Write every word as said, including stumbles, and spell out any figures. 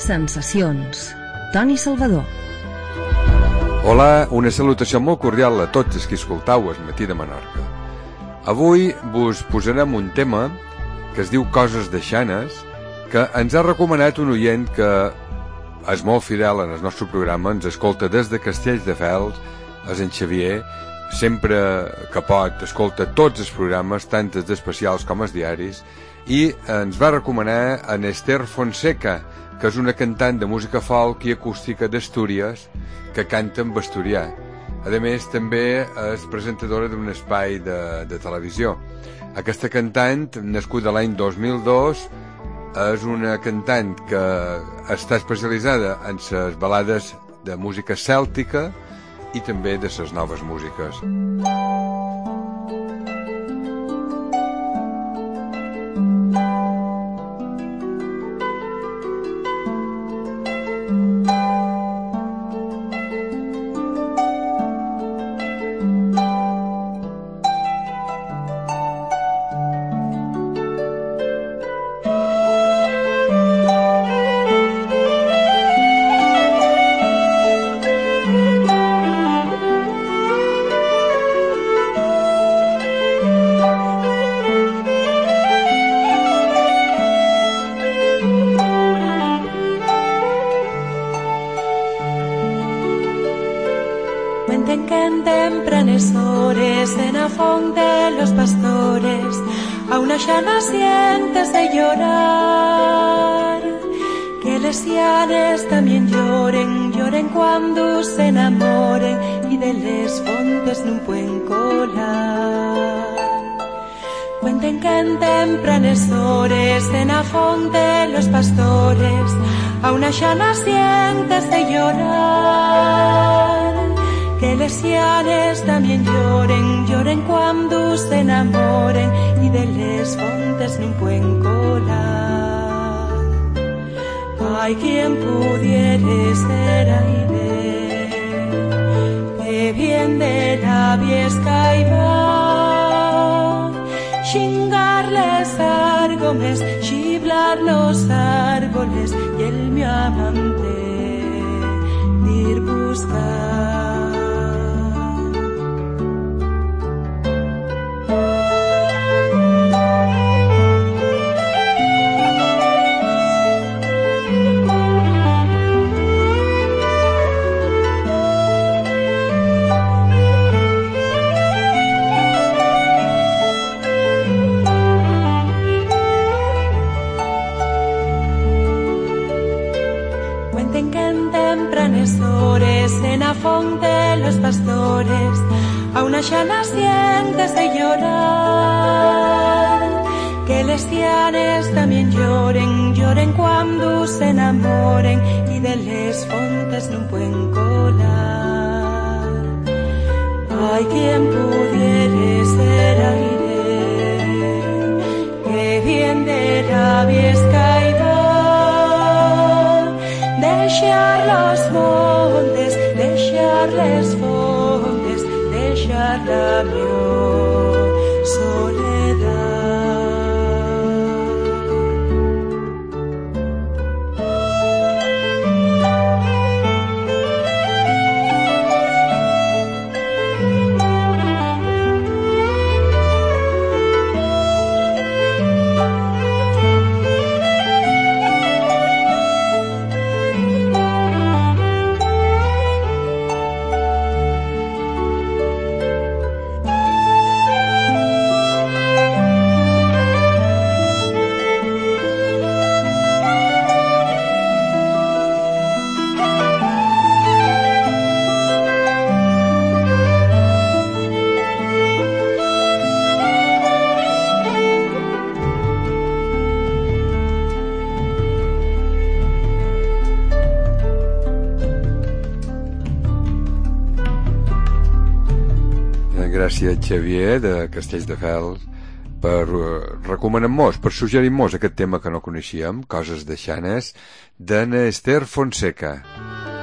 Sensacions. Toni Salvador. Hola, una salutació molt cordial a tots els que escoltau el Matí de Menorca. Avui vos posarem un tema que es diu Coses deixanes, que ens ha recomanat un oient que és molt fidel en el nostre programa, ens escolta des de Castelldefels, és en Xavier, sempre que pot escolta tots els programes, tant els especials com els diaris, i ens va recomanar en Esther Fonseca, que és una cantant de música folk i acústica d'Astúries que canta en asturià. A més, també és presentadora d'un espai de, de televisió. Aquesta cantant, nascuda l'any dos mil dos, és una cantant que està especialitzada en les balades de música cèltica i també de les noves músiques. Sientes de llorar, que les llanes también lloren, lloren cuando se enamoren y de les fontes no pueden colar. Cuenten que en tempranes hores en la fonte los pastores a una llana sientes de llorar, que les llanes también lloren, lloren cuando se enamoren y de les fontes no pueden colar. Ay, quien pudiere ser aire, que bien de la viesca iba, chingarles árboles, chiblar los árboles y el mi amante ir buscar. En la fonte los pastores a una llana sientes de llorar, que les llanes también lloren, lloren cuando se enamoren y de les fontes no pueden colar. Ay, quien pudiere ser aire, que bien de la viesca iba, dejar los montes, dejar les fontes, dejar la mi soledad. Gràcies, Xavier, de Castelldefels, per uh, recomanar-nos, per suggerir-nos aquest tema que no coneixíem, Coses deixanes, d'en Esther Fonseca.